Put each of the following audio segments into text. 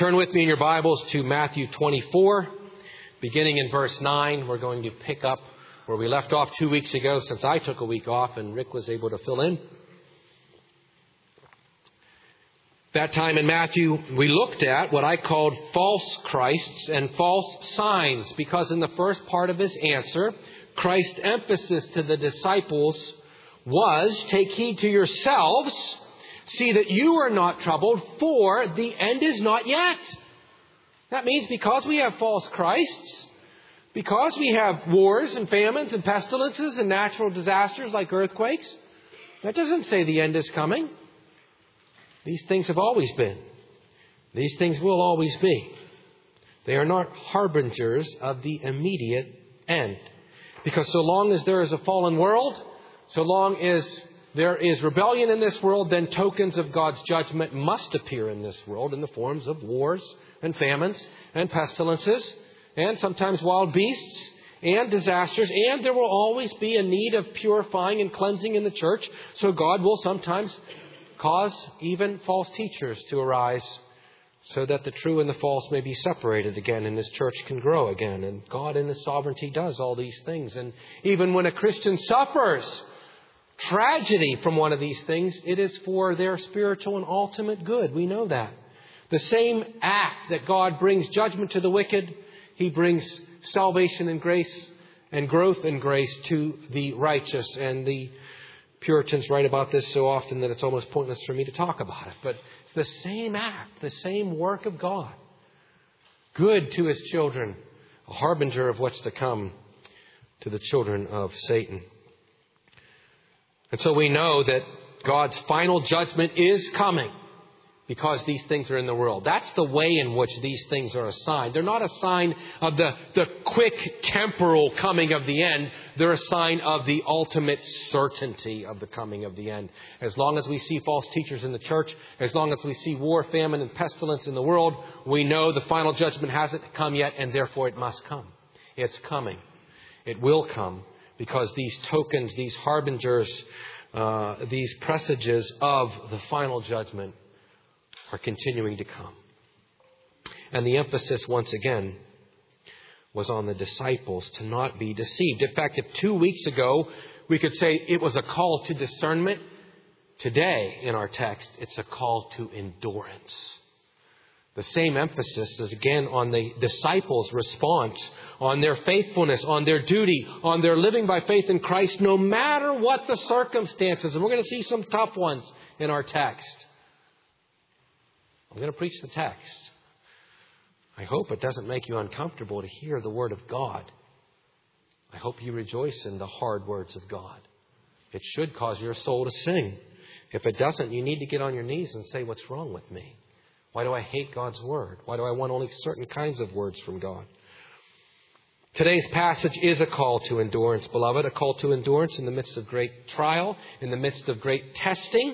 turn with me in your Bibles to Matthew 24, beginning in verse 9. We're going to pick up where we left off 2 weeks ago, since I took a week off and Rick was able to fill in. That time in Matthew, we looked at what I called false Christs and false signs, because in the first part of his answer, Christ's emphasis to the disciples was, take heed to yourselves, see that you are not troubled, for the end is not yet. That means because we have false Christs, because we have wars and famines and pestilences and natural disasters like earthquakes, that doesn't say the end is coming. These things have always been. These things will always be. They are not harbingers of the immediate end. Because so long as there is a fallen world, so long as there is rebellion in this world, then tokens of God's judgment must appear in this world in the forms of wars and famines and pestilences and sometimes wild beasts and disasters. And there will always be a need of purifying and cleansing in the church. So God will sometimes cause even false teachers to arise so that the true and the false may be separated again and His church can grow again. And God in His sovereignty does all these things. And even when a Christian suffers tragedy from one of these things, it is for their spiritual and ultimate good. We know that. The same act that God brings judgment to the wicked, He brings salvation and grace and growth in grace to the righteous. And the Puritans write about this so often that it's almost pointless for me to talk about it. But it's the same act, the same work of God. Good to His children, a harbinger of what's to come to the children of Satan. And so we know that God's final judgment is coming because these things are in the world. That's the way in which these things are a sign. They're not a sign of the quick temporal coming of the end. They're a sign of the ultimate certainty of the coming of the end. As long as we see false teachers in the church, as long as we see war, famine, and pestilence in the world, we know the final judgment hasn't come yet, and therefore it must come. It's coming. It will come because these tokens, these harbingers, these presages of the final judgment are continuing to come. And the emphasis, once again, was on the disciples to not be deceived. In fact, if 2 weeks ago we could say it was a call to discernment, today in our text it's a call to endurance. The same emphasis is again on the disciples' response, on their faithfulness, on their duty, on their living by faith in Christ, no matter what the circumstances. And we're going to see some tough ones in our text. I'm going to preach the text. I hope it doesn't make you uncomfortable to hear the Word of God. I hope you rejoice in the hard words of God. It should cause your soul to sing. If it doesn't, you need to get on your knees and say, what's wrong with me? Why do I hate God's Word? Why do I want only certain kinds of words from God? Today's passage is a call to endurance, beloved. A call to endurance in the midst of great trial, in the midst of great testing.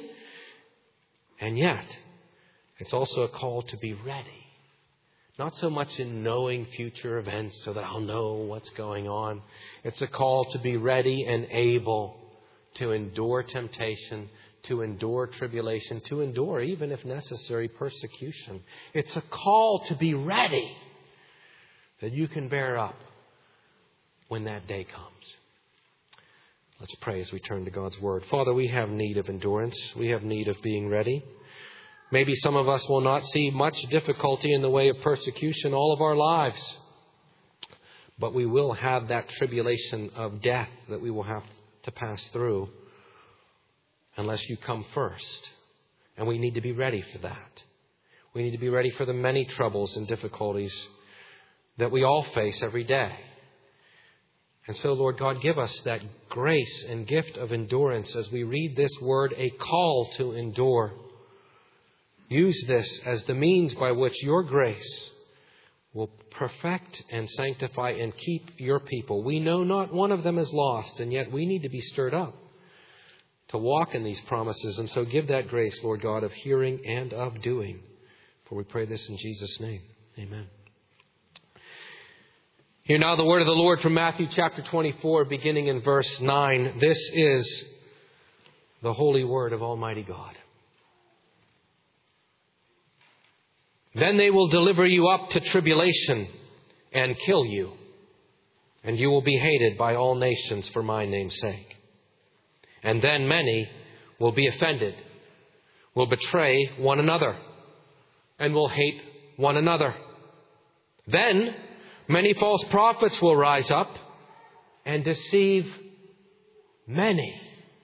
And yet, it's also a call to be ready. Not so much in knowing future events so that I'll know what's going on. It's a call to be ready and able to endure temptation, to endure tribulation, to endure, even if necessary, persecution. It's a call to be ready that you can bear up when that day comes. Let's pray as we turn to God's Word. Father, we have need of endurance. We have need of being ready. Maybe some of us will not see much difficulty in the way of persecution all of our lives. But we will have that tribulation of death that we will have to pass through unless you come first. And we need to be ready for that. We need to be ready for the many troubles and difficulties that we all face every day. And so, Lord God, give us that grace and gift of endurance as we read this word, a call to endure. Use this as the means by which your grace will perfect and sanctify and keep your people. We know not one of them is lost, and yet we need to be stirred up to walk in these promises. And so give that grace, Lord God, of hearing and of doing. For we pray this in Jesus' name. Amen. Hear now the word of the Lord from Matthew chapter 24, beginning in verse 9. This is the holy word of Almighty God. Then they will deliver you up to tribulation and kill you, and you will be hated by all nations for my name's sake. And then many will be offended, will betray one another, and will hate one another. Then many false prophets will rise up and deceive many.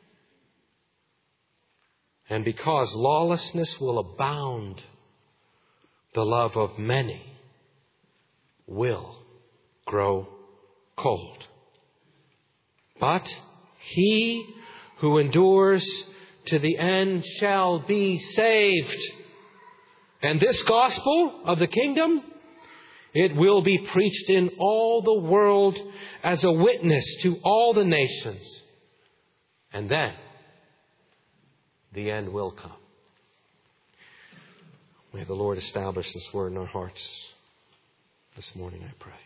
And because lawlessness will abound, the love of many will grow cold. But he who endures to the end shall be saved. And this gospel of the kingdom, it will be preached in all the world as a witness to all the nations. And then the end will come. May the Lord establish this word in our hearts this morning, I pray.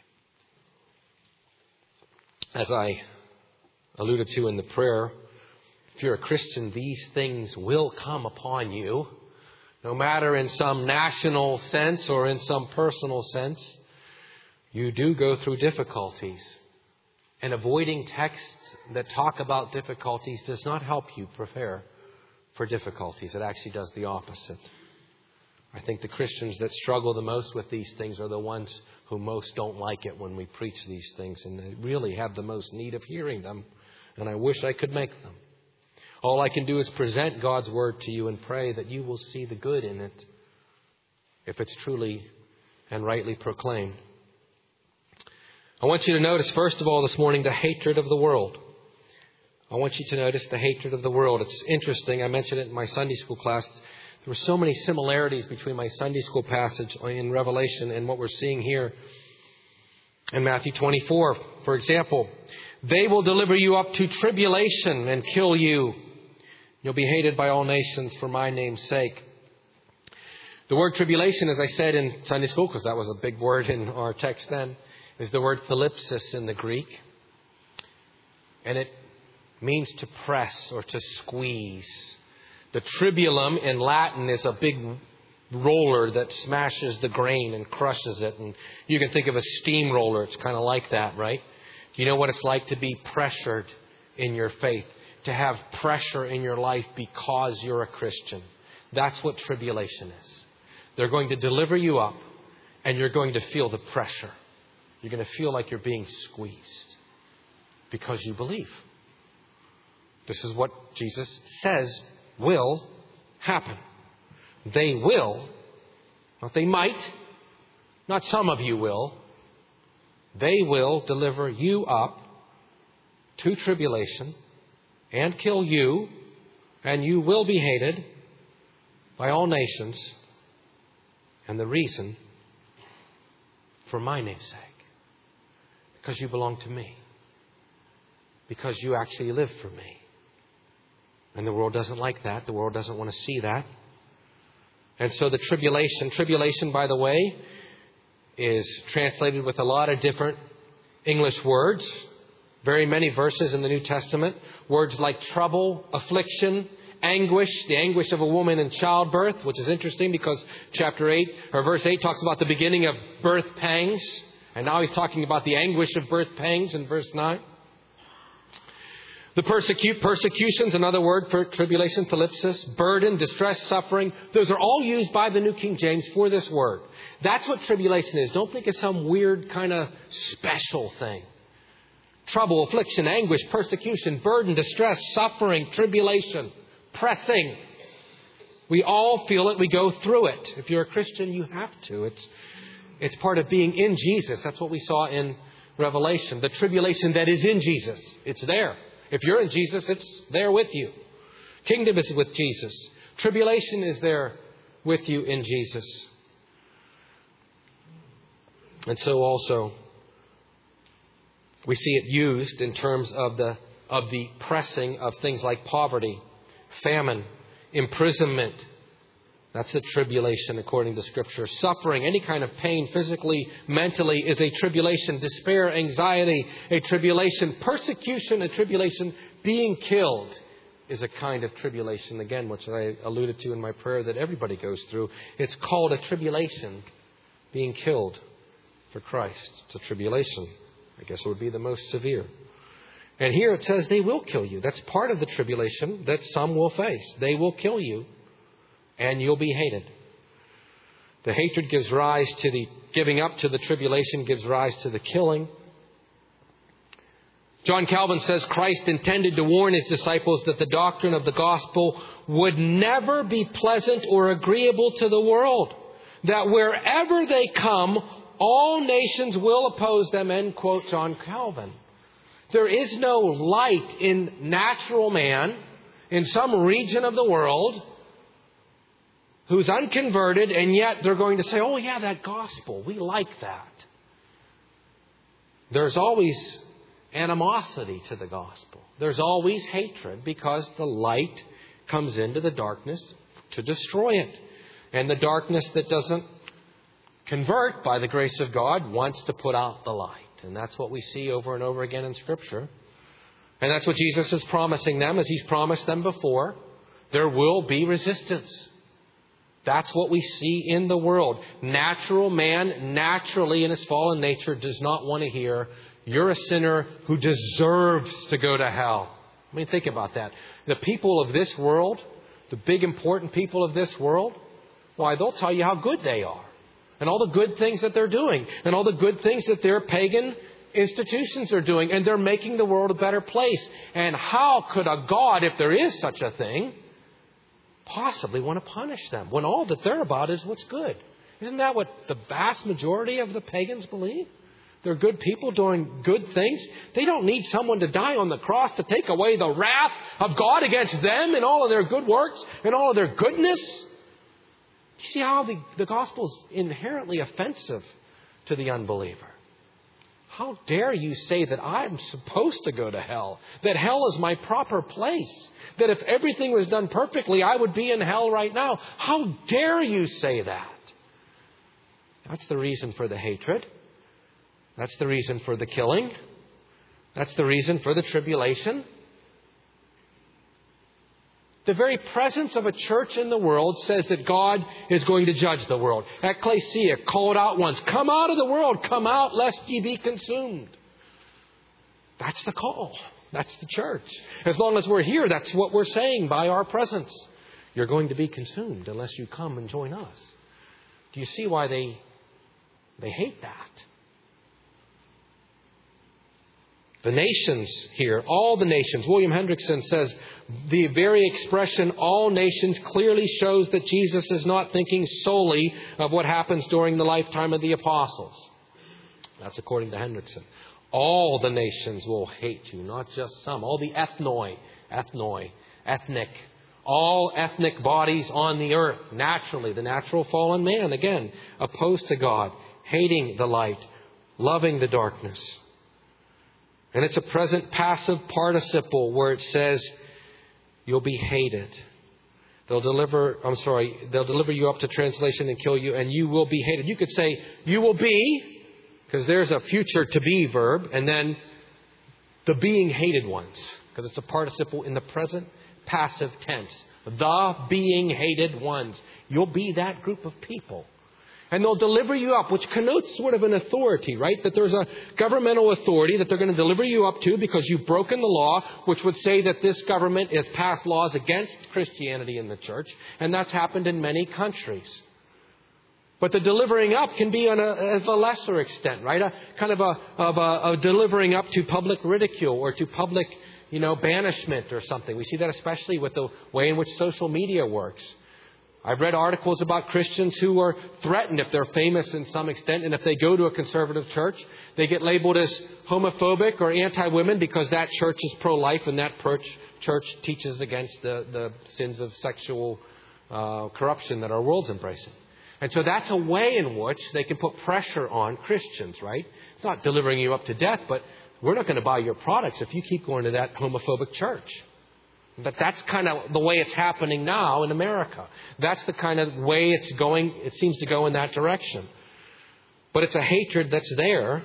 As I alluded to in the prayer, if you're a Christian, these things will come upon you, no matter in some national sense or in some personal sense. You do go through difficulties. And avoiding texts that talk about difficulties does not help you prepare for difficulties. It actually does the opposite. I think the Christians that struggle the most with these things are the ones who most don't like it when we preach these things, and they really have the most need of hearing them. And I wish I could make them. All I can do is present God's word to you and pray that you will see the good in it if it's truly and rightly proclaimed. I want you to notice, first of all, this morning, the hatred of the world. I want you to notice the hatred of the world. It's interesting. I mentioned it in my Sunday school class. There were so many similarities between my Sunday school passage in Revelation and what we're seeing here in Matthew 24. For example, they will deliver you up to tribulation and kill you. You'll be hated by all nations for my name's sake. The word tribulation, as I said in Sunday school, because that was a big word in our text then, is the word thalipsis in the Greek. And it means to press or to squeeze. The tribulum in Latin is a big roller that smashes the grain and crushes it. And you can think of a steamroller. It's kind of like that, right? Do you know what it's like to be pressured in your faith? To have pressure in your life because you're a Christian. That's what tribulation is. They're going to deliver you up and you're going to feel the pressure. You're going to feel like you're being squeezed because you believe. This is what Jesus says will happen. They will, not they might, not some of you will. They will deliver you up to tribulation and kill you, and you will be hated by all nations. And the reason, for my name's sake. Because you belong to me. Because you actually live for me. And the world doesn't like that. The world doesn't want to see that. And so the tribulation, by the way, is translated with a lot of different English words. Very many verses in the New Testament. Words like trouble, affliction, anguish, the anguish of a woman in childbirth, which is interesting because chapter 8 or verse 8 talks about the beginning of birth pangs. And now he's talking about the anguish of birth pangs in verse 9. The persecutions, another word for tribulation, thalipsis, burden, distress, suffering. Those are all used by the New King James for this word. That's what tribulation is. Don't think it's some weird kind of special thing. Trouble, affliction, anguish, persecution, burden, distress, suffering, tribulation, pressing. We all feel it. We go through it. If you're a Christian, you have to. It's part of being in Jesus. That's what we saw in Revelation. The tribulation that is in Jesus. It's there. If you're in Jesus, it's there with you. Kingdom is with Jesus. Tribulation is there with you in Jesus. And so also, we see it used in terms of the pressing of things like poverty, famine, imprisonment. That's a tribulation according to Scripture. Suffering, any kind of pain, physically, mentally, is a tribulation. Despair, anxiety, a tribulation. Persecution, a tribulation. Being killed is a kind of tribulation, again, which I alluded to in my prayer that everybody goes through. It's called a tribulation, being killed for Christ. It's a tribulation. I guess it would be the most severe. And here it says they will kill you. That's part of the tribulation that some will face. They will kill you, and you'll be hated. The hatred gives rise to the giving up to the tribulation, gives rise to the killing. John Calvin says Christ intended to warn his disciples that the doctrine of the gospel would never be pleasant or agreeable to the world. That wherever they come, all nations will oppose them, end quote John Calvin. There is no light in natural man in some region of the world who's unconverted, and yet they're going to say, oh yeah, that gospel, we like that. There's always animosity to the gospel. There's always hatred because the light comes into the darkness to destroy it. And the darkness that doesn't convert by the grace of God wants to put out the light. And that's what we see over and over again in Scripture. And that's what Jesus is promising them, as He's promised them before. There will be resistance. That's what we see in the world. Natural man, naturally in his fallen nature, does not want to hear, you're a sinner who deserves to go to hell. I mean, think about that. The people of this world, the big important people of this world, why, they'll tell you how good they are. And all the good things that they're doing. And all the good things that their pagan institutions are doing. And they're making the world a better place. And how could a God, if there is such a thing, possibly want to punish them when all that they're about is what's good? Isn't that what the vast majority of the pagans believe? They're good people doing good things. They don't need someone to die on the cross to take away the wrath of God against them and all of their good works and all of their goodness. You see how the gospel is inherently offensive to the unbeliever. How dare you say that I'm supposed to go to hell? That hell is my proper place? That if everything was done perfectly, I would be in hell right now? How dare you say that? That's the reason for the hatred. That's the reason for the killing. That's the reason for the tribulation. The very presence of a church in the world says that God is going to judge the world. Ecclesia called out once, come out of the world, come out lest ye be consumed. That's the call. That's the church. As long as we're here, that's what we're saying by our presence. You're going to be consumed unless you come and join us. Do you see why they hate that? The nations here, all the nations. William Hendrickson says the very expression all nations clearly shows that Jesus is not thinking solely of what happens during the lifetime of the apostles. That's according to Hendrickson. All the nations will hate you, not just some. All the ethnic, all ethnic bodies on the earth, naturally, the natural fallen man, again, opposed to God, hating the light, loving the darkness. And it's a present passive participle where it says you'll be hated. They'll deliver you up to translation and kill you, and you will be hated. You could say you will be, because there's a future to be verb, and then the being hated ones, because it's a participle in the present passive tense. The being hated ones. You'll be that group of people. And they'll deliver you up, which connotes sort of an authority, right? That there's a governmental authority that they're going to deliver you up to because you've broken the law, which would say that this government has passed laws against Christianity in the church. And that's happened in many countries. But the delivering up can be on a lesser extent, right? A kind of a delivering up to public ridicule or to public, banishment or something. We see that especially with the way in which social media works. I've read articles about Christians who are threatened if they're famous in some extent, and if they go to a conservative church, they get labeled as homophobic or anti-women because that church is pro-life and that church teaches against the sins of sexual corruption that our world's embracing. And so that's a way in which they can put pressure on Christians, right? It's not delivering you up to death, but we're not going to buy your products if you keep going to that homophobic church. But that's kind of the way it's happening now in America. That's the kind of way it's going. It seems to go in that direction. But it's a hatred that's there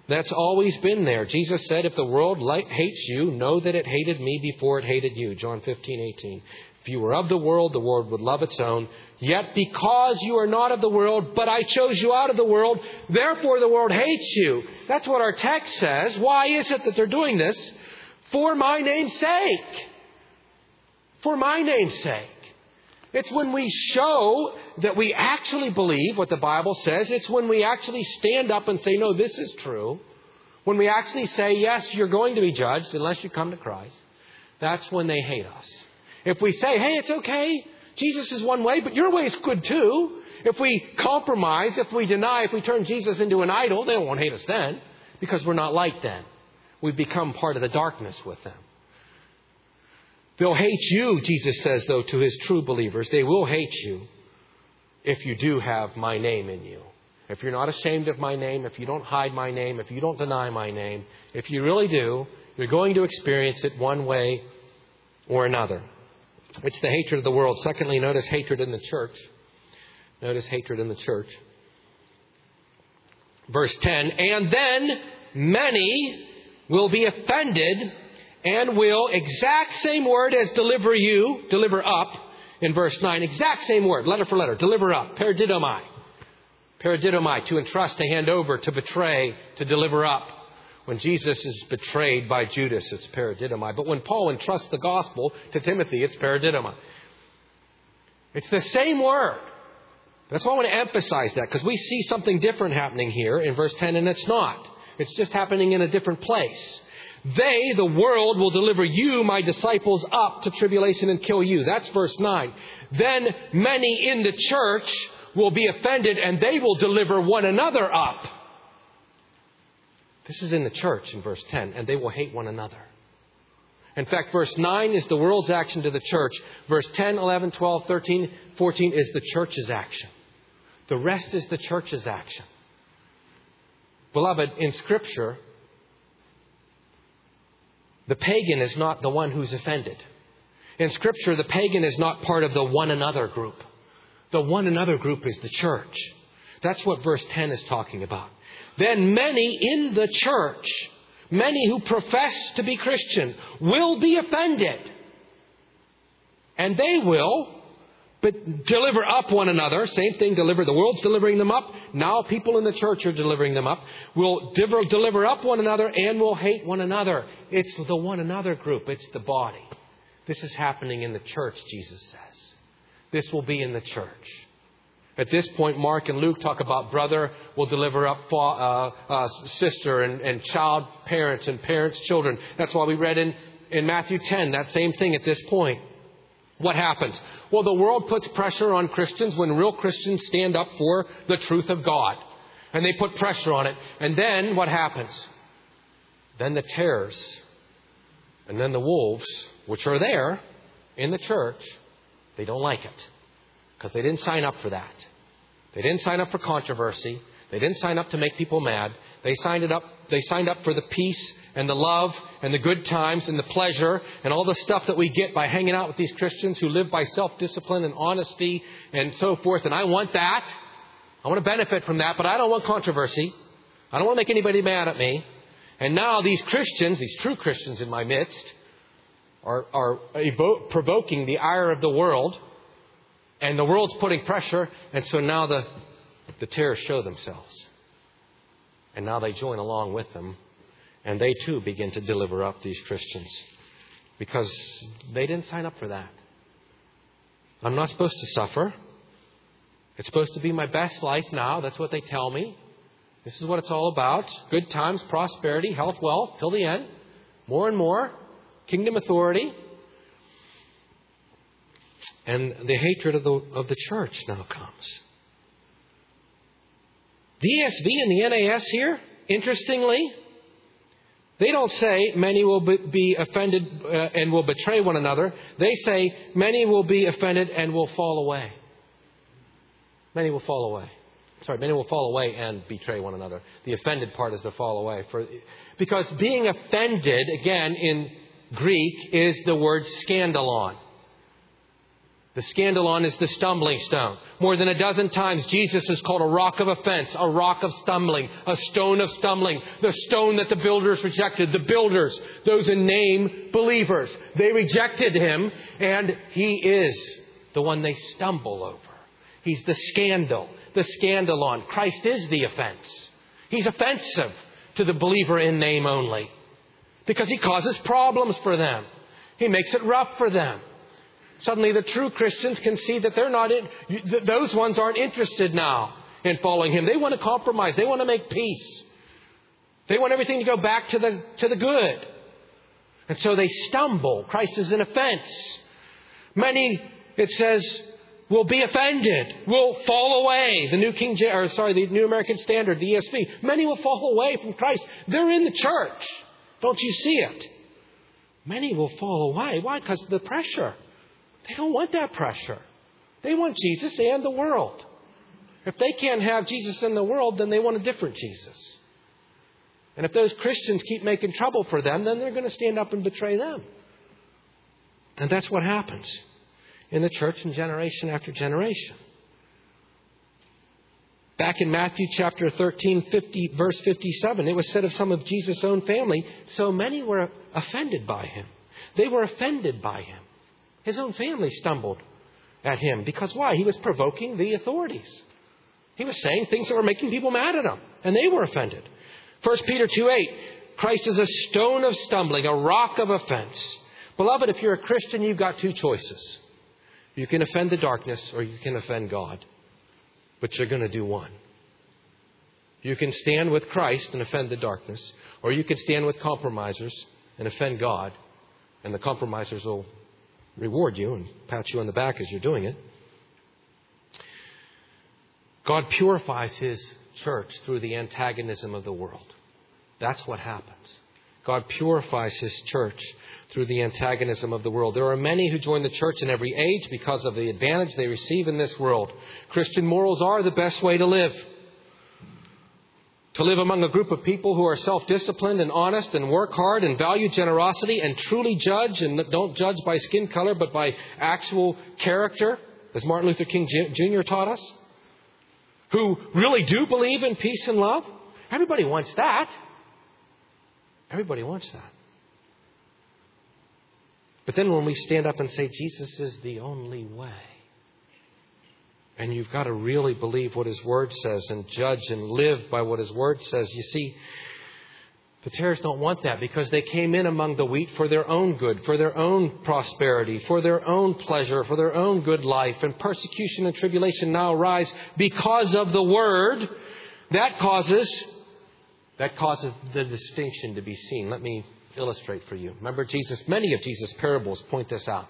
That's always been there. Jesus said, if the world hates you, know that it hated me before it hated you. John 15:18. If you were of the world would love its own. Yet because you are not of the world, but I chose you out of the world, therefore the world hates you. That's what our text says. Why is it that they're doing this? For my name's sake. For my name's sake. It's when we show that we actually believe what the Bible says. It's when we actually stand up and say, no, this is true. When we actually say, yes, you're going to be judged unless you come to Christ. That's when they hate us. If we say, hey, it's okay. Jesus is one way, but your way is good too. If we compromise, if we deny, if we turn Jesus into an idol, they won't hate us then because we're not like them. We've become part of the darkness with them. They'll hate you, Jesus says, though, to his true believers. They will hate you if you do have my name in you. If you're not ashamed of my name, if you don't hide my name, if you don't deny my name, if you really do, you're going to experience it one way or another. It's the hatred of the world. Secondly, notice hatred in the church. Notice hatred in the church. Verse 10, and then many will be offended and will, exact same word as deliver up in verse 9, exact same word, letter for letter, deliver up, paradidomai. Paradidomai, to entrust, to hand over, to betray, to deliver up. When Jesus is betrayed by Judas, it's paradidomai. But when Paul entrusts the gospel to Timothy, it's paradidomai. It's the same word. That's why I want to emphasize that, because we see something different happening here in verse 10, and it's not. It's just happening in a different place. They, the world, will deliver you, my disciples, up to tribulation and kill you. That's verse 9. Then many in the church will be offended, and they will deliver one another up. This is in the church in verse 10, and they will hate one another. In fact, verse 9 is the world's action to the church. Verse 10, 11, 12, 13, 14 is the church's action. The rest is the church's action. Beloved, in Scripture, the pagan is not the one who's offended. In Scripture, the pagan is not part of the one another group. The one another group is the church. That's what verse 10 is talking about. Then many in the church, many who profess to be Christian, will be offended. And they will deliver up one another. Same thing, deliver. The world's delivering them up. Now people in the church are delivering them up. Will deliver up one another and will hate one another. It's the one another group. It's the body. This is happening in the church, Jesus says. This will be in the church. At this point, Mark and Luke talk about brother will deliver up sister and child parents and parents' children. That's why we read in Matthew 10, that same thing at this point. What happens? Well, the world puts pressure on Christians when real Christians stand up for the truth of God. And they put pressure on it. And then what happens? Then the tares and then the wolves, which are there in the church, they don't like it. Because they didn't sign up for that. They didn't sign up for controversy. They didn't sign up to make people mad. They signed up for the peace and the love and the good times and the pleasure and all the stuff that we get by hanging out with these Christians who live by self-discipline and honesty and so forth. And I want that. I want to benefit from that, but I don't want controversy. I don't want to make anybody mad at me. And now these Christians, these true Christians in my midst, are provoking the ire of the world. And the world's putting pressure. And so now the tares show themselves. And now they join along with them. And they too begin to deliver up these Christians. Because they didn't sign up for that. I'm not supposed to suffer. It's supposed to be my best life now. That's what they tell me. This is what it's all about. Good times, prosperity, health, wealth, till the end. More and more. Kingdom authority. And the hatred of the church now comes. The ESV and the NAS here, interestingly, they don't say many will be offended and will betray one another. They say many will be offended and will fall away. Many will fall away. Many will fall away and betray one another. The offended part is the fall away. Because being offended, again, in Greek, is the word scandalon. The scandalon is the stumbling stone. More than a dozen times, Jesus is called a rock of offense, a rock of stumbling, a stone of stumbling, the stone that the builders rejected. The builders, those in name believers, they rejected him, and he is the one they stumble over. He's the scandal, the scandalon. Christ is the offense. He's offensive to the believer in name only because he causes problems for them. He makes it rough for them. Suddenly the true Christians can see that those ones aren't interested now in following him. They want to compromise. They want to make peace. They want everything to go back to the good. And so they stumble. Christ is an offense. Many, it says, will be offended, will fall away. The New American Standard, the ESV. Many will fall away from Christ. They're in the church. Don't you see it? Many will fall away. Why? Because of the pressure. They don't want that pressure. They want Jesus and the world. If they can't have Jesus and the world, then they want a different Jesus. And if those Christians keep making trouble for them, then they're going to stand up and betray them. And that's what happens in the church in generation after generation. Back in Matthew chapter 13, verse 57, it was said of some of Jesus' own family, so many were offended by him. They were offended by him. His own family stumbled at him. Because why? He was provoking the authorities. He was saying things that were making people mad at him. And they were offended. 1 Peter 2:8, Christ is a stone of stumbling, a rock of offense. Beloved, if you're a Christian, you've got two choices. You can offend the darkness or you can offend God. But you're going to do one. You can stand with Christ and offend the darkness. Or you can stand with compromisers and offend God. And the compromisers will reward you and pat you on the back as you're doing it. God purifies his church through the antagonism of the world. That's what happens. God purifies his church through the antagonism of the world. There are many who join the church in every age because of the advantage they receive in this world. Christian morals are the best way to live. To live among a group of people who are self-disciplined and honest and work hard and value generosity and truly judge and don't judge by skin color but by actual character, as Martin Luther King Jr. taught us. Who really do believe in peace and love. Everybody wants that. Everybody wants that. But then when we stand up and say Jesus is the only way, and you've got to really believe what his word says and judge and live by what his word says. You see, the tares don't want that because they came in among the wheat for their own good, for their own prosperity, for their own pleasure, for their own good life. And persecution and tribulation now arise because of the word. That causes the distinction to be seen. Let me illustrate for you. Remember many of Jesus' parables point this out.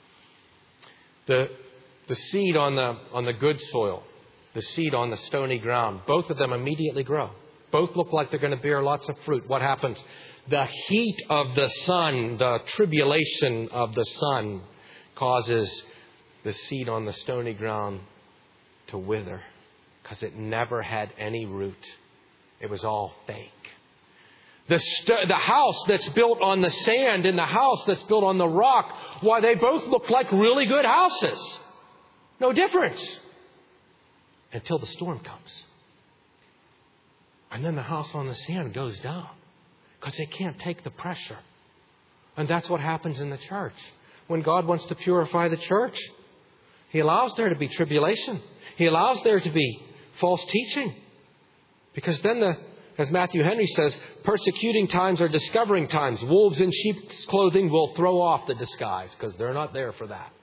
The seed on the good soil, the seed on the stony ground, both of them immediately grow. Both look like they're going to bear lots of fruit. What happens? The heat of the sun, the tribulation of the sun causes the seed on the stony ground to wither because it never had any root. It was all fake. The house that's built on the sand and the house that's built on the rock, why, they both look like really good houses. No difference. Until the storm comes. And then the house on the sand goes down. Because they can't take the pressure. And that's what happens in the church. When God wants to purify the church, he allows there to be tribulation. He allows there to be false teaching. Because then, as Matthew Henry says, persecuting times are discovering times. Wolves in sheep's clothing will throw off the disguise because they're not there for that.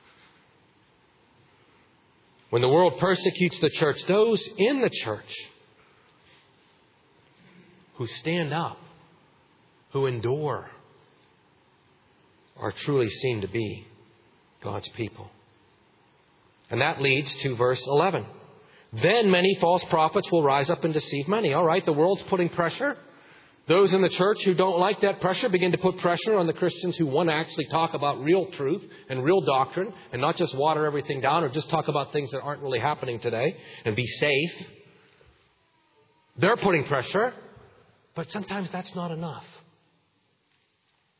When the world persecutes the church, those in the church who stand up, who endure, are truly seen to be God's people. And that leads to verse 11. Then many false prophets will rise up and deceive many. All right, the world's putting pressure. Those in the church who don't like that pressure begin to put pressure on the Christians who want to actually talk about real truth and real doctrine and not just water everything down or just talk about things that aren't really happening today and be safe. They're putting pressure, but sometimes that's not enough.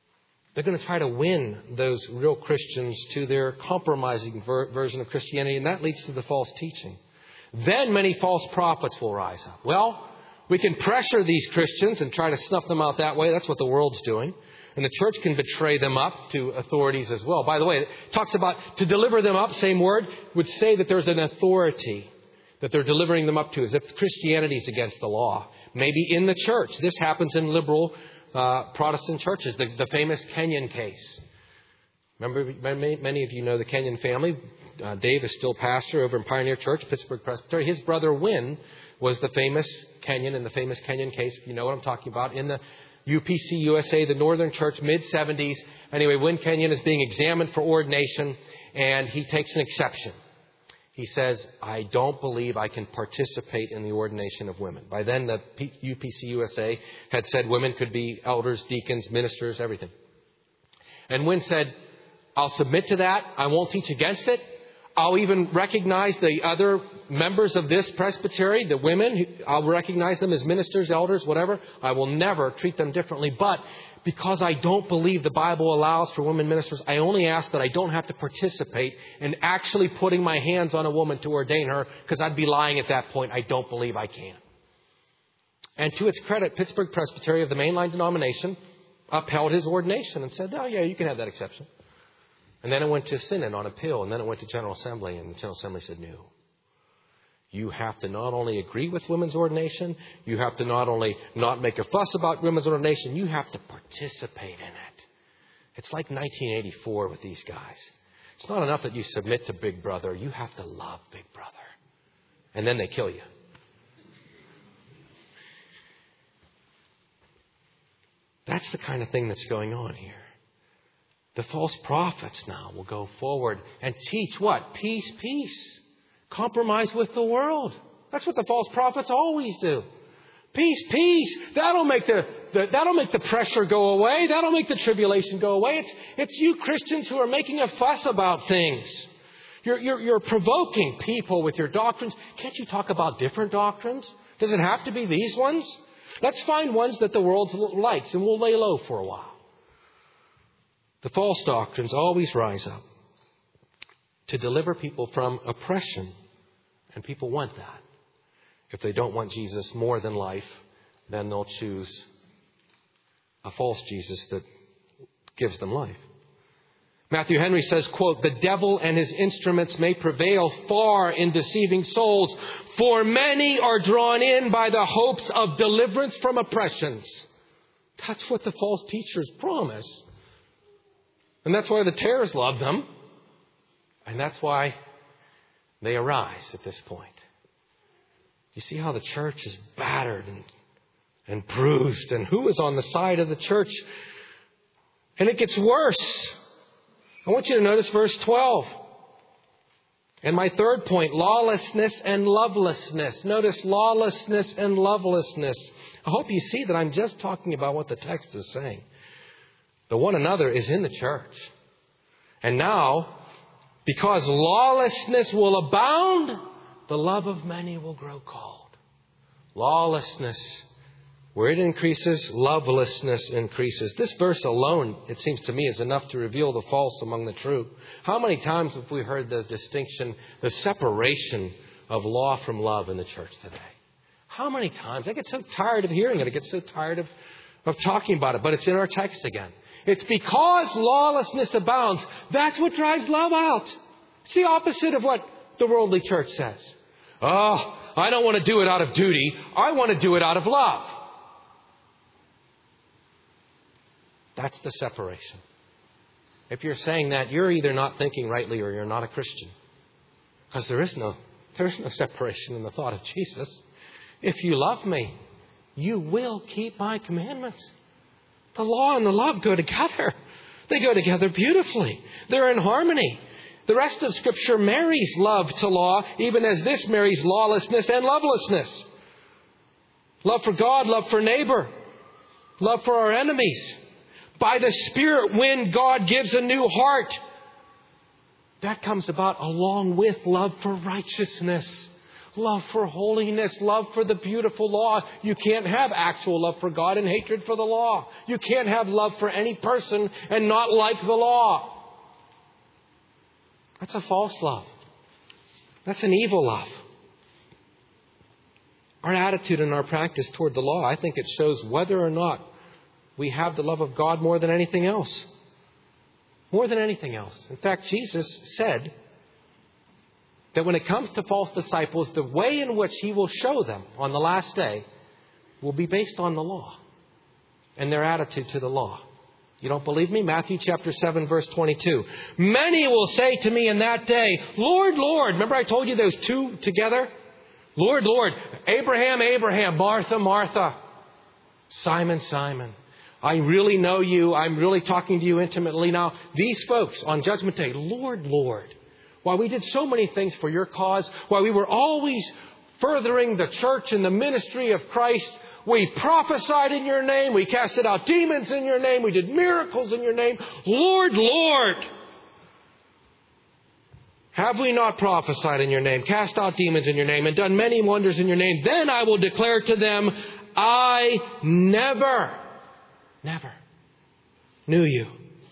They're going to try to win those real Christians to their compromising version of Christianity, and that leads to the false teaching. Then many false prophets will rise up. Well, we can pressure these Christians and try to snuff them out that way. That's what the world's doing. And the church can betray them up to authorities as well. By the way, it talks about to deliver them up, same word, would say that there's an authority that they're delivering them up to, as if Christianity is against the law. Maybe in the church. This happens in liberal Protestant churches. The famous Kenyon case. Remember, many of you know the Kenyon family. Dave is still pastor over in Pioneer Church, Pittsburgh Presbytery. His brother Wynn was the famous Kenyon in the famous Kenyon case. If you know what I'm talking about. In the UPC USA, the Northern Church, mid-70s. Anyway, Wynn Kenyon is being examined for ordination, and he takes an exception. He says, I don't believe I can participate in the ordination of women. By then, the UPC USA had said women could be elders, deacons, ministers, everything. And Wynn said, I'll submit to that. I won't teach against it. I'll even recognize the other members of this presbytery, the women. I'll recognize them as ministers, elders, whatever. I will never treat them differently. But because I don't believe the Bible allows for women ministers, I only ask that I don't have to participate in actually putting my hands on a woman to ordain her, because I'd be lying at that point. I don't believe I can. And to its credit, Pittsburgh Presbytery of the mainline denomination upheld his ordination and said, oh, yeah, you can have that exception. And then it went to Synod on appeal, and then it went to General Assembly, and the General Assembly said, no. You have to not only agree with women's ordination, you have to not only not make a fuss about women's ordination, you have to participate in it. It's like 1984 with these guys. It's not enough that you submit to Big Brother. You have to love Big Brother. And then they kill you. That's the kind of thing that's going on here. The false prophets now will go forward and teach what? Peace, peace. Compromise with the world. That's what the false prophets always do. Peace, peace. That'll make the pressure go away. That'll make the tribulation go away. It's you Christians who are making a fuss about things. You're provoking people with your doctrines. Can't you talk about different doctrines? Does it have to be these ones? Let's find ones that the world likes, and we'll lay low for a while. The false doctrines always rise up to deliver people from oppression. And people want that. If they don't want Jesus more than life, then they'll choose a false Jesus that gives them life. Matthew Henry says, quote, the devil and his instruments may prevail far in deceiving souls, for many are drawn in by the hopes of deliverance from oppressions. That's what the false teachers promise. And that's why the tares love them. And that's why they arise at this point. You see how the church is battered and bruised. And who is on the side of the church? And it gets worse. I want you to notice verse 12. And my third point, lawlessness and lovelessness. Notice lawlessness and lovelessness. I hope you see that I'm just talking about what the text is saying. The one another is in the church. And now, because lawlessness will abound, the love of many will grow cold. Lawlessness, where it increases, lovelessness increases. This verse alone, it seems to me, is enough to reveal the false among the true. How many times have we heard the distinction, the separation of law from love in the church today? How many times? I get so tired of hearing it. I get so tired of talking about it. But it's in our text again. It's because lawlessness abounds. That's what drives love out. It's the opposite of what the worldly church says. Oh, I don't want to do it out of duty. I want to do it out of love. That's the separation. If you're saying that, you're either not thinking rightly or you're not a Christian. Because there is no separation in the thought of Jesus. If you love me, you will keep my commandments. The law and the love go together. They go together beautifully. They're in harmony. The rest of Scripture marries love to law, even as this marries lawlessness and lovelessness. Love for God, love for neighbor, love for our enemies. By the Spirit, when God gives a new heart, that comes about along with love for righteousness, love for holiness, love for the beautiful law. You can't have actual love for God and hatred for the law. You can't have love for any person and not like the law. That's a false love. That's an evil love. Our attitude and our practice toward the law, I think it shows whether or not we have the love of God more than anything else. More than anything else. In fact, Jesus said that when it comes to false disciples, the way in which He will show them on the last day will be based on the law and their attitude to the law. You don't believe me? Matthew chapter 7, verse 22. Many will say to me in that day, Lord, Lord. Remember I told you those two together? Lord, Lord. Abraham, Abraham. Martha, Martha. Simon, Simon. I really know you. I'm really talking to you intimately. Now, these folks on Judgment Day, Lord, Lord. While we did so many things for your cause, while we were always furthering the church and the ministry of Christ, we prophesied in your name, we casted out demons in your name, we did miracles in your name. Lord, Lord, have we not prophesied in your name, cast out demons in your name, and done many wonders in your name? Then I will declare to them, I never knew you.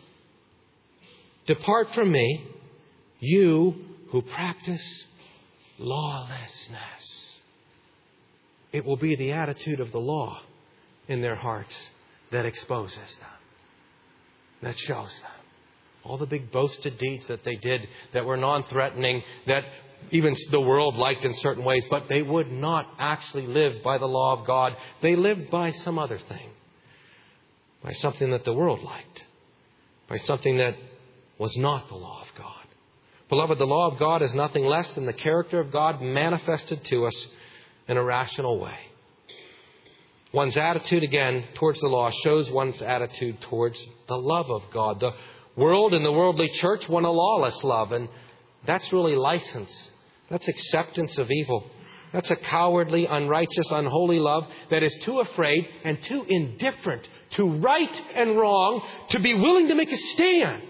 Depart from me, you who practice lawlessness. It will be the attitude of the law in their hearts that exposes them, that shows them. All the big boasted deeds that they did that were non-threatening, that even the world liked in certain ways, but they would not actually live by the law of God. They lived by some other thing, by something that the world liked, by something that was not the law of God. Beloved, the law of God is nothing less than the character of God manifested to us in a rational way. One's attitude, again, towards the law shows one's attitude towards the love of God. The world and the worldly church want a lawless love, and that's really license. That's acceptance of evil. That's a cowardly, unrighteous, unholy love that is too afraid and too indifferent to right and wrong to be willing to make a stand.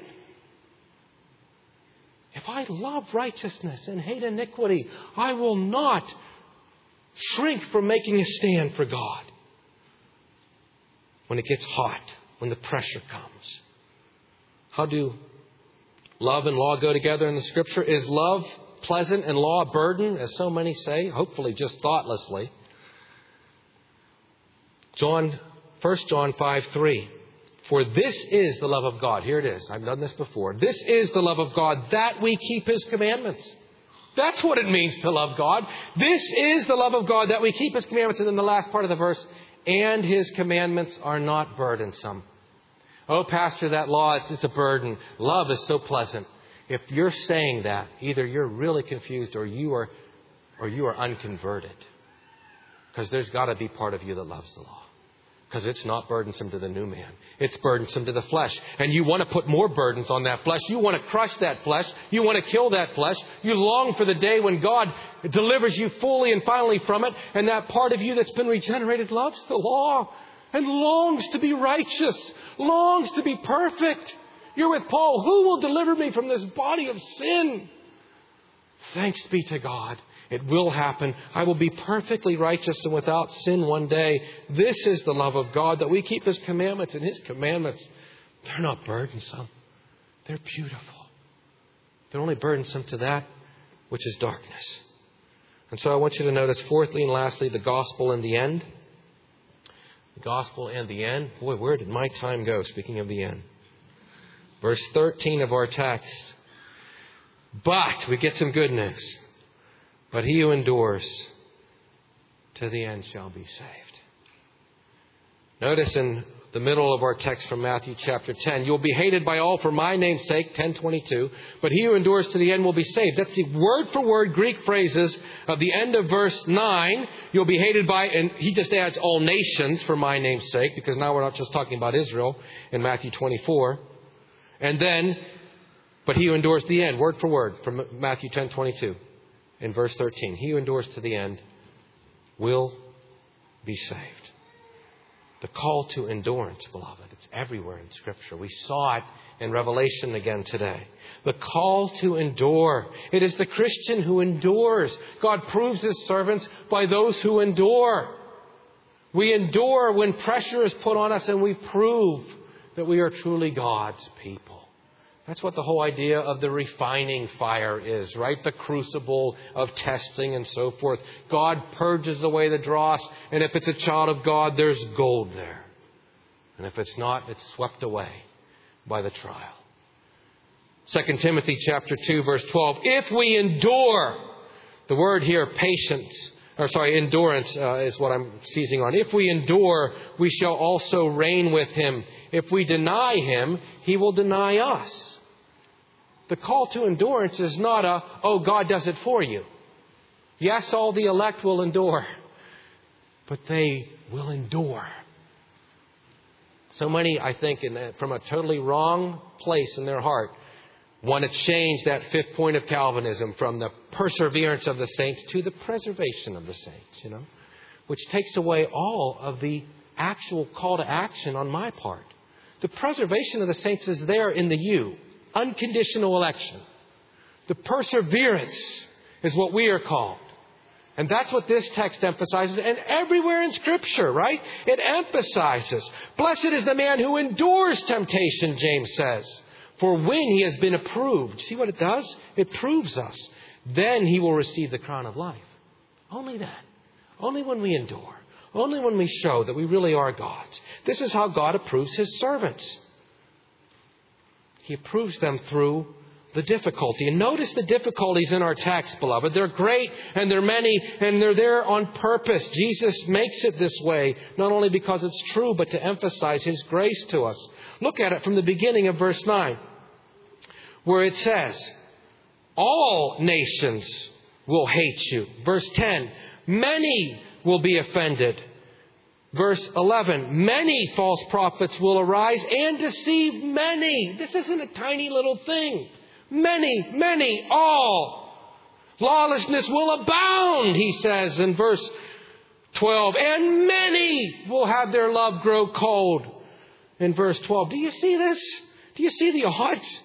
If I love righteousness and hate iniquity, I will not shrink from making a stand for God. When it gets hot, when the pressure comes. How do love and law go together in the Scripture? Is love pleasant and law a burden, as so many say? Hopefully just thoughtlessly. 1 John 5:3. For this is the love of God. Here it is. I've done this before. This is the love of God, that we keep His commandments. That's what it means to love God. This is the love of God, that we keep His commandments. And then the last part of the verse, and His commandments are not burdensome. Oh, Pastor, that law, it's a burden. Love is so pleasant. If you're saying that, either you're really confused or you are unconverted. Because there's got to be part of you that loves the law. Because it's not burdensome to the new man. It's burdensome to the flesh. And you want to put more burdens on that flesh. You want to crush that flesh. You want to kill that flesh. You long for the day when God delivers you fully and finally from it. And that part of you that's been regenerated loves the law and longs to be righteous, longs to be perfect. You're with Paul. Who will deliver me from this body of sin? Thanks be to God. It will happen. I will be perfectly righteous and without sin one day. This is the love of God, that we keep His commandments. And His commandments, they're not burdensome. They're beautiful. They're only burdensome to that which is darkness. And so I want you to notice, fourthly and lastly, the gospel and the end. The gospel and the end. Boy, where did my time go, speaking of the end? Verse 13 of our text. But we get some good news. But he who endures to the end shall be saved. Notice in the middle of our text from Matthew chapter 10, you'll be hated by all for my name's sake, 10:22. But he who endures to the end will be saved. That's the word for word Greek phrases of the end of verse 9. You'll be hated by, and he just adds all nations for my name's sake, because now we're not just talking about Israel in Matthew 24. And then, but he who endures to the end, word for word from Matthew 10:22. In verse 13, he who endures to the end will be saved. The call to endurance, beloved, it's everywhere in Scripture. We saw it in Revelation again today. The call to endure. It is the Christian who endures. God proves His servants by those who endure. We endure when pressure is put on us, and we prove that we are truly God's people. That's what the whole idea of the refining fire is, right? The crucible of testing and so forth. God purges away the dross, and if it's a child of God, there's gold there. And if it's not, it's swept away by the trial. 2 Timothy chapter 2, verse 12. If we endure, the word here, endurance is what I'm seizing on. If we endure, we shall also reign with Him. If we deny Him, He will deny us. The call to endurance is not God does it for you. Yes, all the elect will endure, but they will endure. So many, I think, from a totally wrong place in their heart, want to change that fifth point of Calvinism from the perseverance of the saints to the preservation of the saints, which takes away all of the actual call to action on my part. The preservation of the saints is there in the you. Unconditional election. The perseverance is what we are called. And that's what this text emphasizes. And everywhere in Scripture, right? It emphasizes. Blessed is the man who endures temptation, James says. For when he has been approved. See what it does? It proves us. Then he will receive the crown of life. Only then. Only when we endure. Only when we show that we really are God's. This is how God approves His servants. He approves them through the difficulty. And notice the difficulties in our text, beloved. They're great and they're many and they're there on purpose. Jesus makes it this way, not only because it's true, but to emphasize His grace to us. Look at it from the beginning of verse 9, where it says, all nations will hate you. Verse 10, many will be offended. Verse 11, many false prophets will arise and deceive many. This isn't a tiny little thing. Many, all. Lawlessness will abound, he says in verse 12. And many will have their love grow cold. In verse 12. Do you see this? Do you see the odds?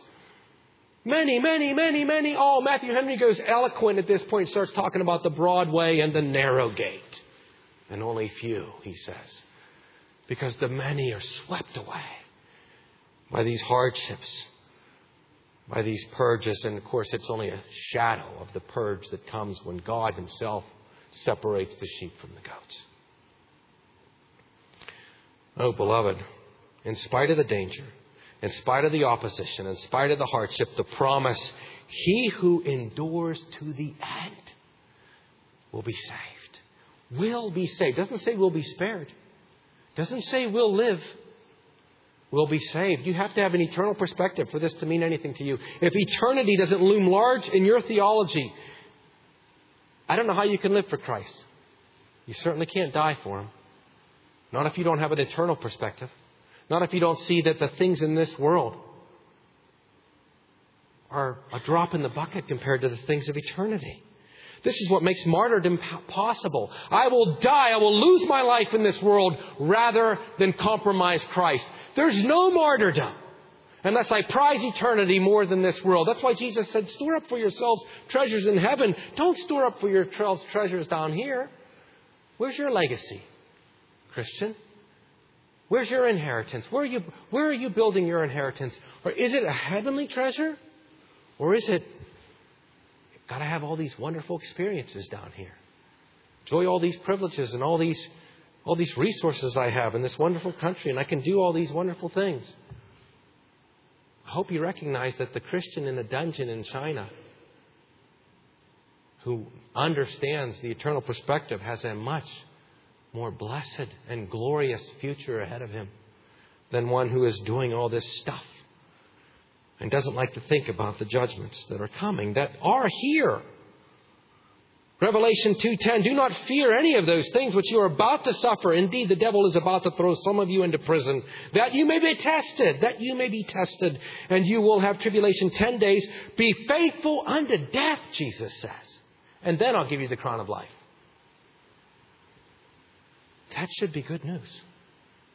Many, all. Matthew Henry goes eloquent at this point, starts talking about the broad way and the narrow gate. And only few, he says. Because the many are swept away by these hardships, by these purges. And of course, it's only a shadow of the purge that comes when God Himself separates the sheep from the goats. Oh, beloved, in spite of the danger, in spite of the opposition, in spite of the hardship, the promise, he who endures to the end will be saved. Will be saved. Doesn't say we'll be spared. Doesn't say we'll live. We'll be saved. You have to have an eternal perspective for this to mean anything to you. If eternity doesn't loom large in your theology, I don't know how you can live for Christ. You certainly can't die for Him. Not if you don't have an eternal perspective. Not if you don't see that the things in this world are a drop in the bucket compared to the things of eternity. This is what makes martyrdom possible. I will die, I will lose my life in this world rather than compromise Christ. There's no martyrdom unless I prize eternity more than this world. That's why Jesus said, store up for yourselves treasures in heaven. Don't store up for yourselves treasures down here. Where's your legacy, Christian? Where's your inheritance? Where are you building your inheritance? Or is it a heavenly treasure? Or is it, got to have all these wonderful experiences down here. Enjoy all these privileges and all these resources I have in this wonderful country, and I can do all these wonderful things. I hope you recognize that the Christian in a dungeon in China who understands the eternal perspective has a much more blessed and glorious future ahead of him than one who is doing all this stuff and doesn't like to think about the judgments that are coming, that are here. Revelation 2:10, do not fear any of those things which you are about to suffer. Indeed, the devil is about to throw some of you into prison, that you may be tested, and you will have tribulation 10 days. Be faithful unto death, Jesus says, and then I'll give you the crown of life. That should be good news.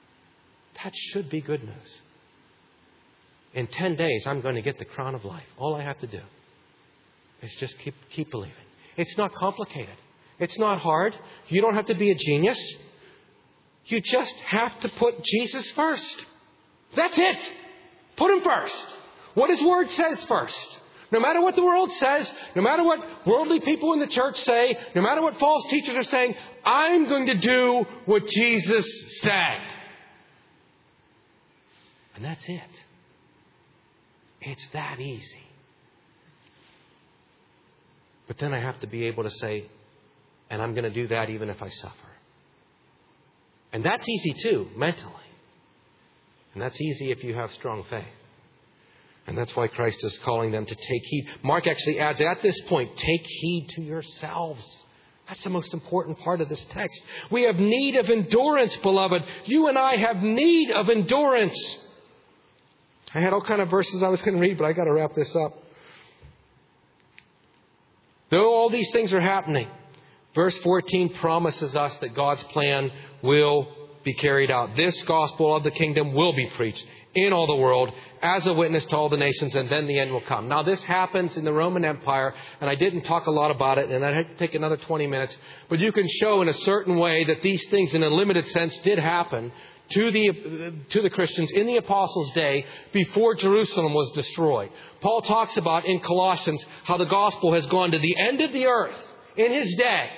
That should be good news. In 10 days, I'm going to get the crown of life. All I have to do is just keep believing. It's not complicated. It's not hard. You don't have to be a genius. You just have to put Jesus first. That's it. Put Him first. What His Word says first. No matter what the world says, no matter what worldly people in the church say, no matter what false teachers are saying, I'm going to do what Jesus said. And that's it. It's that easy. But then I have to be able to say, and I'm going to do that even if I suffer. And that's easy too, mentally. And that's easy if you have strong faith. And that's why Christ is calling them to take heed. Mark actually adds at this point, take heed to yourselves. That's the most important part of this text. We have need of endurance, beloved. You and I have need of endurance. I had all kind of verses I was going to read, but I got to wrap this up. Though all these things are happening, verse 14 promises us that God's plan will be carried out. This gospel of the kingdom will be preached in all the world as a witness to all the nations, and then the end will come. Now, this happens in the Roman Empire, and I didn't talk a lot about it, and I'd have to take another 20 minutes. But you can show in a certain way that these things, in a limited sense, did happen to the Christians in the Apostles' day before Jerusalem was destroyed. Paul talks about in Colossians how the gospel has gone to the end of the earth in his day.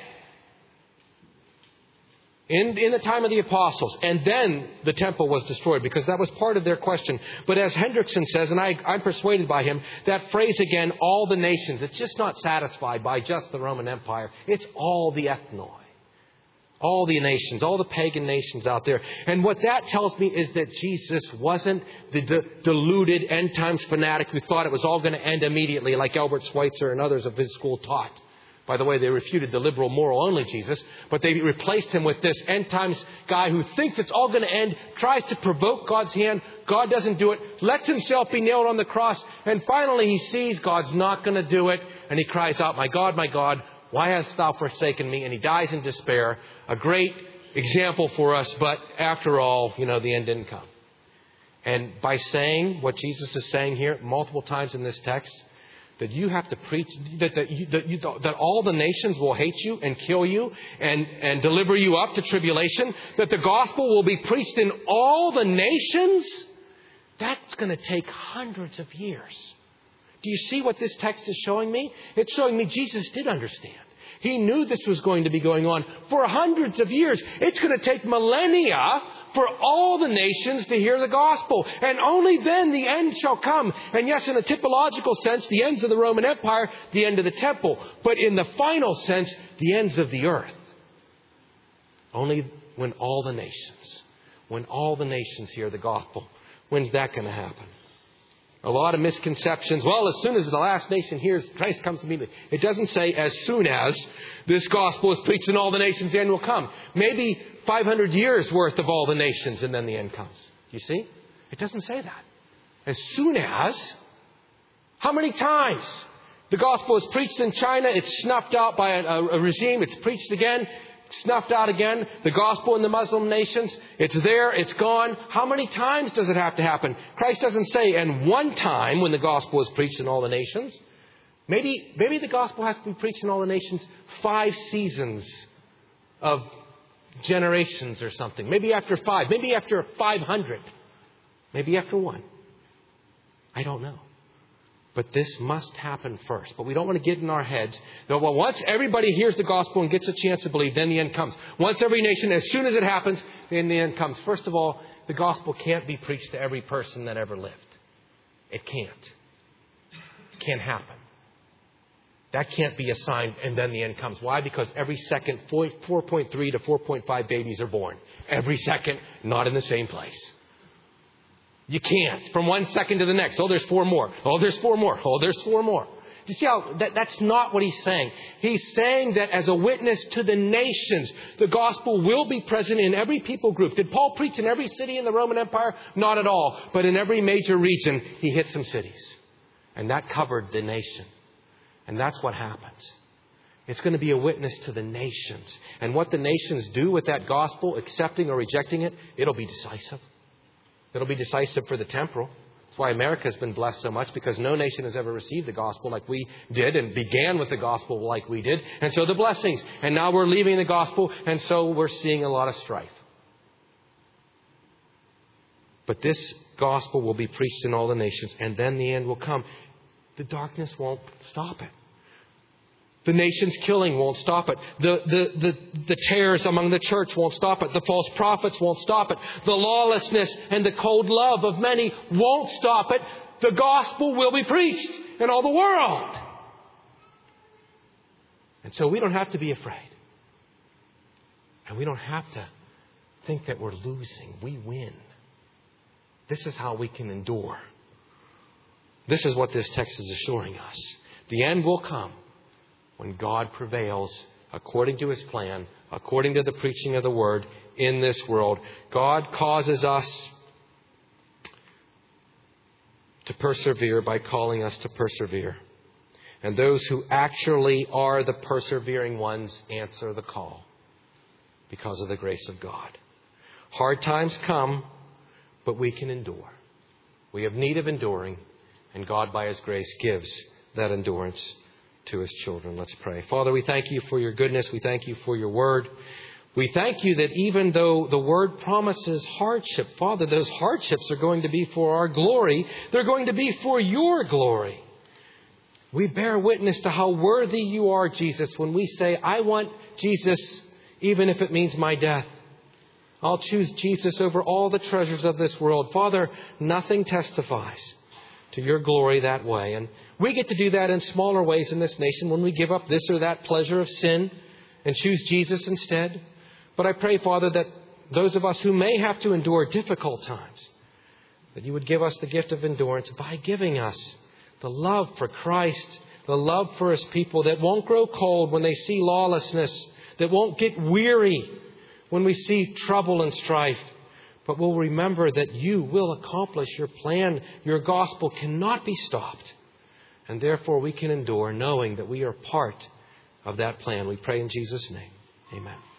In the time of the apostles. And then the temple was destroyed because that was part of their question. But as Hendrickson says, and I'm persuaded by him, that phrase again, all the nations, it's just not satisfied by just the Roman Empire. It's all the ethnoi. All the nations, all the pagan nations out there. And what that tells me is that Jesus wasn't the deluded end times fanatic who thought it was all going to end immediately like Albert Schweitzer and others of his school taught. By the way, they refuted the liberal moral only Jesus, but they replaced him with this end times guy who thinks it's all going to end, tries to provoke God's hand. God doesn't do it, lets himself be nailed on the cross, and finally he sees God's not going to do it, and he cries out, my God, why hast thou forsaken me? And he dies in despair. A great example for us, but after all, the end didn't come. And by saying what Jesus is saying here multiple times in this text, that you have to preach, that all the nations will hate you and kill you and deliver you up to tribulation, that the gospel will be preached in all the nations, that's going to take hundreds of years. Do you see what this text is showing me? It's showing me Jesus did understand. He knew this was going to be going on for hundreds of years. It's going to take millennia for all the nations to hear the gospel. And only then the end shall come. And yes, in a typological sense, the ends of the Roman Empire, the end of the temple. But in the final sense, the ends of the earth. Only when all the nations hear the gospel. When's that going to happen? A lot of misconceptions. Well, as soon as the last nation hears, Christ comes immediately. It doesn't say as soon as this gospel is preached in all the nations, the end will come. Maybe 500 years worth of all the nations and then the end comes. You see? It doesn't say that. As soon as. How many times? The gospel is preached in China. It's snuffed out by a regime. It's preached again. Snuffed out again. The gospel in the Muslim nations, it's there, it's gone. How many times does it have to happen? Christ doesn't say, and one time when the gospel is preached in all the nations. Maybe the gospel has to be preached in all the nations 5 seasons of generations or something. Maybe after 5. Maybe after 500. Maybe after 1. I don't know. But this must happen first. But we don't want to get in our heads that, well, once everybody hears the gospel and gets a chance to believe, then the end comes. Once every nation, as soon as it happens, then the end comes. First of all, the gospel can't be preached to every person that ever lived. It can't. It can't happen. That can't be a sign and then the end comes. Why? Because every second, 4.3 to 4.5 babies are born. Every second, not in the same place. You can't. From one second to the next. Oh, there's 4 more. Oh, there's 4 more. Oh, there's 4 more. You see how that's not what he's saying. He's saying that as a witness to the nations, the gospel will be present in every people group. Did Paul preach in every city in the Roman Empire? Not at all. But in every major region, he hit some cities. And that covered the nation. And that's what happens. It's going to be a witness to the nations. And what the nations do with that gospel, accepting or rejecting it, it'll be decisive. It'll be decisive for the temporal. That's why America has been blessed so much, because no nation has ever received the gospel like we did and began with the gospel like we did. And so the blessings. And now we're leaving the gospel, and so we're seeing a lot of strife. But this gospel will be preached in all the nations, and then the end will come. The darkness won't stop it. The nation's killing won't stop it. The tares among the church won't stop it. The false prophets won't stop it. The lawlessness and the cold love of many won't stop it. The gospel will be preached in all the world. And so we don't have to be afraid. And we don't have to think that we're losing. We win. This is how we can endure. This is what this text is assuring us. The end will come when God prevails according to His plan, according to the preaching of the Word in this world. God causes us to persevere by calling us to persevere. And those who actually are the persevering ones answer the call because of the grace of God. Hard times come, but we can endure. We have need of enduring, and God, by His grace, gives that endurance to His children. Let's pray. Father, we thank You for Your goodness. We thank You for Your Word. We thank You that even though the Word promises hardship, Father, those hardships are going to be for our glory. They're going to be for Your glory. We bear witness to how worthy You are, Jesus, when we say, I want Jesus, even if it means my death. I'll choose Jesus over all the treasures of this world. Father, nothing testifies to Your glory that way. And we get to do that in smaller ways in this nation when we give up this or that pleasure of sin and choose Jesus instead. But I pray, Father, that those of us who may have to endure difficult times, that You would give us the gift of endurance by giving us the love for Christ, the love for His people that won't grow cold when they see lawlessness, that won't get weary when we see trouble and strife, but will remember that You will accomplish Your plan. Your gospel cannot be stopped. And therefore we can endure knowing that we are part of that plan. We pray in Jesus' name. Amen.